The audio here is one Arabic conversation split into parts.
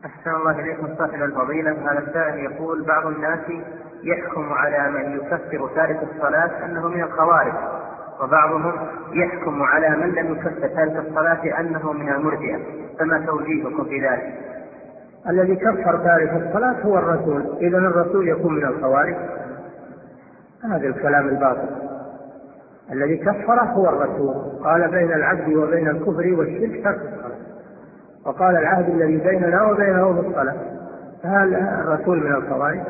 أحسن الله إليكم صاحب الفضيلة. هذا السائل يقول: بعض الناس يحكم على من يكفر تارك الصلاة أنه من الخوارج، وبعضهم يحكم على من لم يكفر تارك الصلاة أنه من المرجئة، فما توجيهكم في ذلك؟ الذي كفر تارك الصلاة هو الرسول، إذن الرسول يكون من الخوارج؟ هذا الكلام الباطل. الذي كفره هو الرسول، قال: بين العبد وبين الكفر والشرك ترك الصلاة، وقال: العهد الذي بيننا وبينهم الصلاة. فهل الرسول من الخوارج؟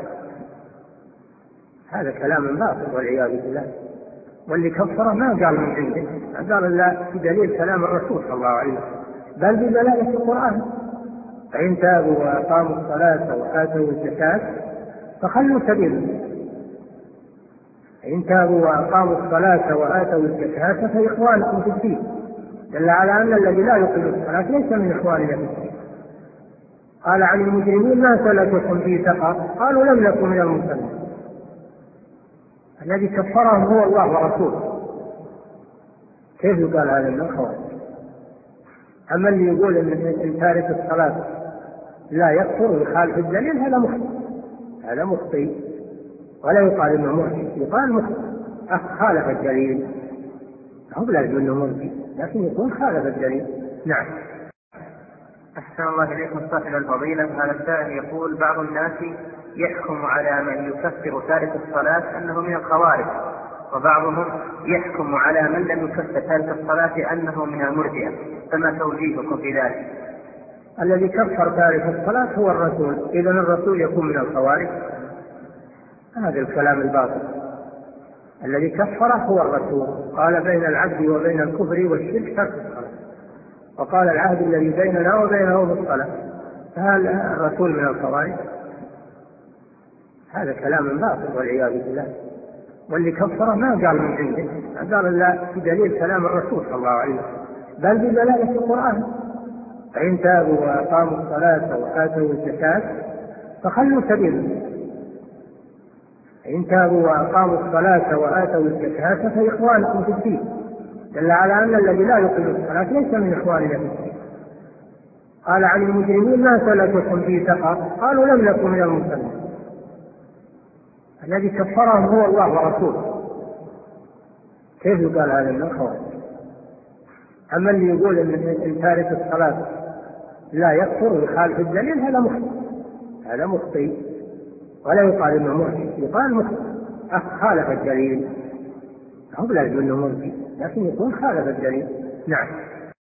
هذا كلام باطل والعياذ بالله. واللي كفره ما قال من عنده، قال إلا بدليل كلام الرسول صلى الله عليه وسلم، بل بدلالة القرآن: فإن تابوا وأقاموا الصلاة وآتوا الزكاة فخلوا سبيلهم. إن تابوا وأقاموا الصلاة وآتوا الزكاة فإخوانكم في الدين، دل على أن الذي لا يقيم الصلاة ليس من إخواننا في الدين. قال عن المجرمين: ما سلككم في سقر؟ قالوا: لم نكن من المصلين. الذي كفرهم هو الله ورسوله، كيف يقال هذا من الخوارج؟ أما اللي يقول إن تارك الصلاة لا يكفر ويخالف الدليل هذا مخطئ، ولا يقال إنه مرجئ، يقال مخطئ خالف الدليل. هو لازم إنه مرجئ، لكن يكون خالف الدليل. نعم. أحسن الله إليكم صاحب الفضيلة. هذا السائل يقول: بعض الناس يحكم على من يكفر تارك الصلاة أنه من الخوارج، وبعضهم يحكم على من لم يكفر تارك الصلاة أنه من المرجئة، فما توجيهكم في ذلك؟ الذي كفر تارك الصلاة هو الرسول، إذن الرسول يكون من الخوارج؟ هذا الكلام الباطل. الذي كفره هو الرسول، قال: بين العبد وبين الكفر والشرك ترك الصلاة، وقال: العهد الذي بيننا وبينهم الصلاة. فهل الرسول من الخوارج؟ هذا كلام باطل والعياذ بالله. واللي كفره ما قال من عنده، قال إلا بدليل كلام الرسول صلى الله عليه وسلم، بل بدلالة القرآن: فإن تابوا وأقاموا الصلاة وآتوا الزكاة فخلوا سبيلهم. إن تابوا وأقاموا الصلاة وآتوا الزكاة فإخوانكم في الدين، دل على أن الذي لا يقيم الصلاة ليس من إخواننا في الدين. قال عن المجرمين: ما سلككم في سقر؟ قالوا: لم نكن من المصلين. الذي كفرهم هو الله ورسوله، كيف يقال هذا من الخوارج؟ أما اللي يقول إن تارك الصلاة لا يكفر ويخالف الدليل هذا مخطئ، ولا يقال إنه مرجئ، يقال مخطئ خالف الدليل. هو لازم إنه مرجئ، لكن يكون خالف الدليل. نعم.